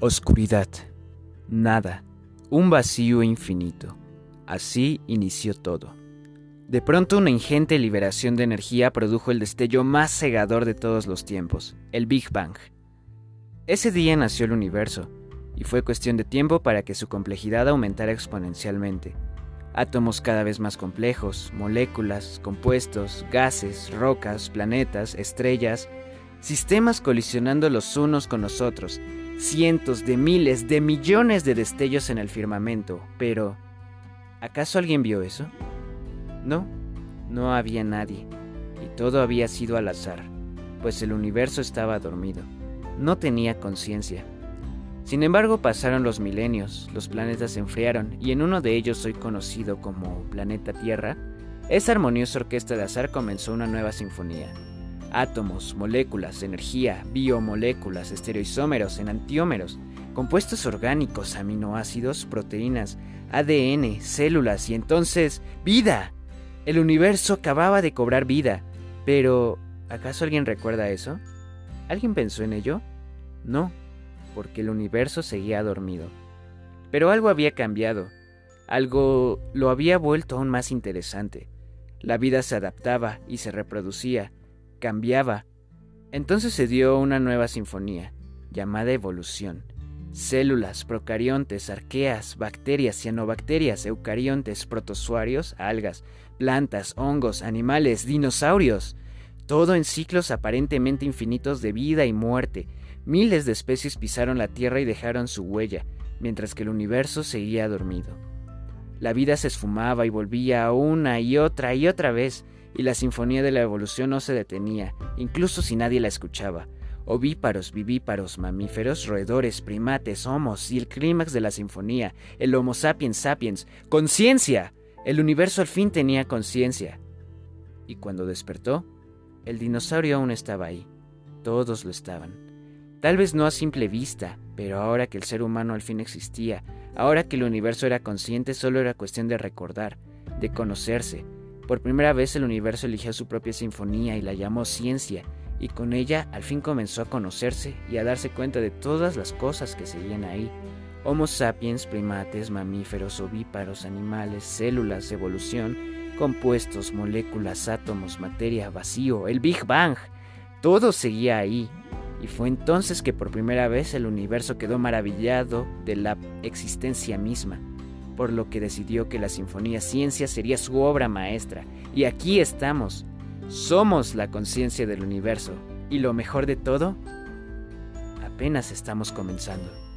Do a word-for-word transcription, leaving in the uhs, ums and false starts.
Oscuridad. Nada. Un vacío infinito. Así inició todo. De pronto una ingente liberación de energía produjo el destello más cegador de todos los tiempos, el Big Bang. Ese día nació el universo, y fue cuestión de tiempo para que su complejidad aumentara exponencialmente. Átomos cada vez más complejos, moléculas, compuestos, gases, rocas, planetas, estrellas, sistemas colisionando los unos con los otros, cientos de miles de millones de destellos en el firmamento. Pero, ¿acaso alguien vio eso? No, no había nadie, y todo había sido al azar, pues el universo estaba dormido, no tenía conciencia. Sin embargo, pasaron los milenios, los planetas se enfriaron, y en uno de ellos, hoy conocido como planeta Tierra, esa armoniosa orquesta de azar comenzó una nueva sinfonía. Átomos, moléculas, energía, biomoléculas, estereoisómeros, enantiómeros, compuestos orgánicos, aminoácidos, proteínas, A D N, células y entonces ¡vida! El universo acababa de cobrar vida. Pero, ¿acaso alguien recuerda eso? ¿Alguien pensó en ello? No, porque el universo seguía dormido. Pero algo había cambiado. Algo lo había vuelto aún más interesante. La vida se adaptaba y se reproducía. Cambiaba. Entonces se dio una nueva sinfonía, llamada evolución. Células, procariontes, arqueas, bacterias, cianobacterias, eucariontes, protozoarios, algas, plantas, hongos, animales, dinosaurios. Todo en ciclos aparentemente infinitos de vida y muerte. Miles de especies pisaron la Tierra y dejaron su huella, mientras que el universo seguía dormido. La vida se esfumaba y volvía una y otra y otra vez, y la sinfonía de la evolución no se detenía, incluso si nadie la escuchaba. Ovíparos, vivíparos, mamíferos, roedores, primates, homos, y el clímax de la sinfonía, el Homo sapiens sapiens, ¡conciencia! El universo al fin tenía conciencia. Y cuando despertó, el dinosaurio aún estaba ahí. Todos lo estaban. Tal vez no a simple vista, pero ahora que el ser humano al fin existía, ahora que el universo era consciente, solo era cuestión de recordar, de conocerse. Por primera vez el universo eligió su propia sinfonía y la llamó ciencia, y con ella al fin comenzó a conocerse y a darse cuenta de todas las cosas que seguían ahí. Homo sapiens, primates, mamíferos, ovíparos, animales, células, evolución, compuestos, moléculas, átomos, materia, vacío, el Big Bang. Todo seguía ahí. Y fue entonces que por primera vez el universo quedó maravillado de la existencia misma, por lo que decidió que la Sinfonía Ciencia sería su obra maestra. Y aquí estamos. Somos la conciencia del universo. Y lo mejor de todo, apenas estamos comenzando.